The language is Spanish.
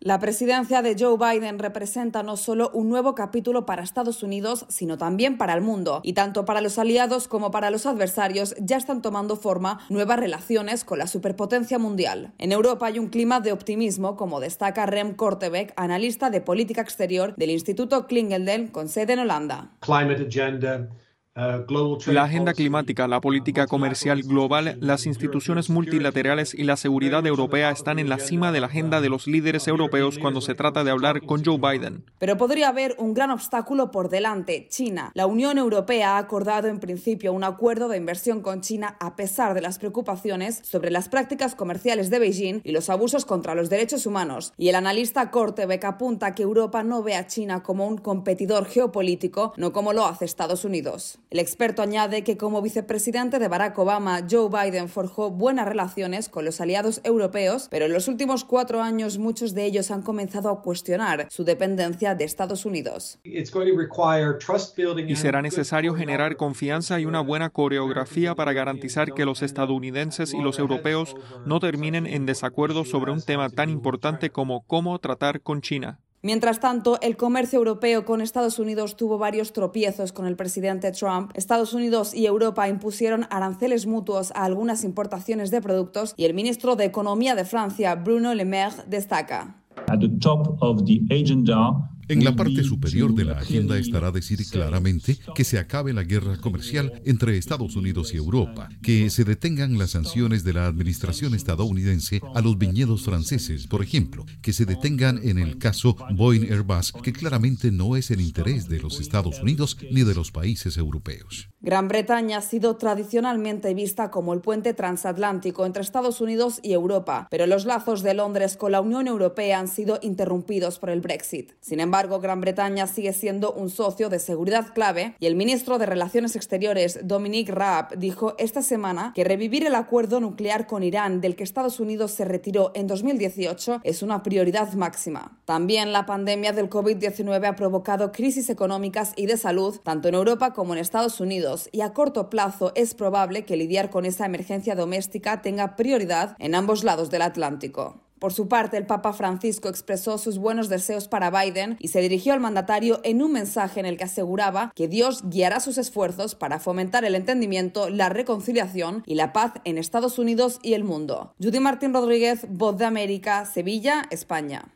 La presidencia de Joe Biden representa no solo un nuevo capítulo para Estados Unidos, sino también para el mundo. Y tanto para los aliados como para los adversarios ya están tomando forma nuevas relaciones con la superpotencia mundial. En Europa hay un clima de optimismo, como destaca Rem Korteweg, analista de política exterior del Instituto Clingendael con sede en Holanda. La agenda climática, la política comercial global, las instituciones multilaterales y la seguridad europea están en la cima de la agenda de los líderes europeos cuando se trata de hablar con Joe Biden. Pero podría haber un gran obstáculo por delante: China. La Unión Europea ha acordado en principio un acuerdo de inversión con China a pesar de las preocupaciones sobre las prácticas comerciales de Beijing y los abusos contra los derechos humanos. Y el analista Korteweg apunta que Europa no ve a China como un competidor geopolítico, no como lo hace Estados Unidos. El experto añade que como vicepresidente de Barack Obama, Joe Biden forjó buenas relaciones con los aliados europeos, pero en los últimos 4 años muchos de ellos han comenzado a cuestionar su dependencia de Estados Unidos. Y será necesario generar confianza y una buena coreografía para garantizar que los estadounidenses y los europeos no terminen en desacuerdo sobre un tema tan importante como cómo tratar con China. Mientras tanto, el comercio europeo con Estados Unidos tuvo varios tropiezos con el presidente Trump. Estados Unidos y Europa impusieron aranceles mutuos a algunas importaciones de productos y el ministro de Economía de Francia, Bruno Le Maire, destaca: En la parte superior de la agenda estará decir claramente que se acabe la guerra comercial entre Estados Unidos y Europa, que se detengan las sanciones de la administración estadounidense a los viñedos franceses, por ejemplo, que se detengan en el caso Boeing-Airbus, que claramente no es el interés de los Estados Unidos ni de los países europeos. Gran Bretaña ha sido tradicionalmente vista como el puente transatlántico entre Estados Unidos y Europa, pero los lazos de Londres con la Unión Europea han sido interrumpidos por el Brexit. Sin embargo, Gran Bretaña sigue siendo un socio de seguridad clave y el ministro de Relaciones Exteriores, Dominic Raab, dijo esta semana que revivir el acuerdo nuclear con Irán, del que Estados Unidos se retiró en 2018, es una prioridad máxima. También la pandemia del COVID-19 ha provocado crisis económicas y de salud, tanto en Europa como en Estados Unidos, y a corto plazo es probable que lidiar con esa emergencia doméstica tenga prioridad en ambos lados del Atlántico. Por su parte, el Papa Francisco expresó sus buenos deseos para Biden y se dirigió al mandatario en un mensaje en el que aseguraba que Dios guiará sus esfuerzos para fomentar el entendimiento, la reconciliación y la paz en Estados Unidos y el mundo. Judy Martín Rodríguez, Voz de América, Sevilla, España.